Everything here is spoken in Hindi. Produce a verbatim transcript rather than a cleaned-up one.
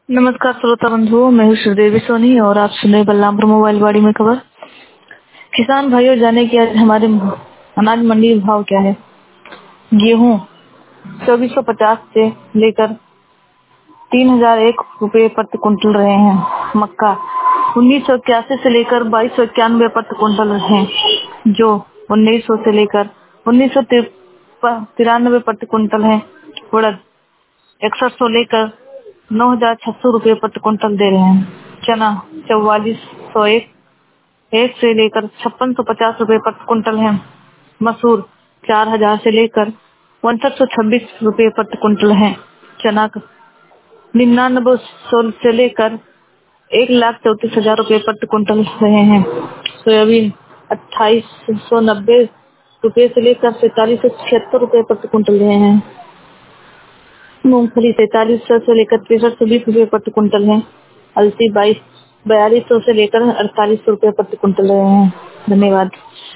नमस्कार श्रोता बंधुओं, मैं हूँ श्रीदेवी सोनी और आप सुन रहे बलरामपुर मोबाइल वाड़ी में खबर। किसान भाइयों, जाने कि आज हमारे अनाज मंडी भाव क्या है। गेहूँ चौबीस सौ पचास से लेकर तीन हजार एक रुपए प्रति कुंटल रहे हैं। मक्का उन्नीस सौ इक्यासी से लेकर बाईस सौ इक्यानवे प्रति कुंटल हैं, जो उन्नीस सौ से लेकर उन्नीस सौ तिरानवे प्रति कुंटल है। उड़द इकसठ सौ लेकर नौ हजार छह सौ रूपए प्रति कुंटल दे रहे हैं। चना चौवालीस सौ एक एक से लेकर छप्पन सौ पचास रूपए प्रति कुंटल है। मसूर चार हजार से लेकर उनसठ सौ छब्बीस रूपए प्रति कुंटल है। चना निन्यानवे सौ से लेकर एक लाख चौतीस हजार रूपए प्रति कुंटल रहे हैं। सोयाबीन अट्ठाईस सौ नब्बे रूपए से लेकर सैतालीस सौ छिहत्तर रूपए प्रति कुंटल रहे हैं। मूंगफली सैतालीस सौ से लेकर तिरसठ सौ बीस रूपए प्रति कुंटल है। अलसी बाईस बयालीस सौ से लेकर अड़तालीस सौ रूपए प्रति कुंटल रहे हैं। धन्यवाद।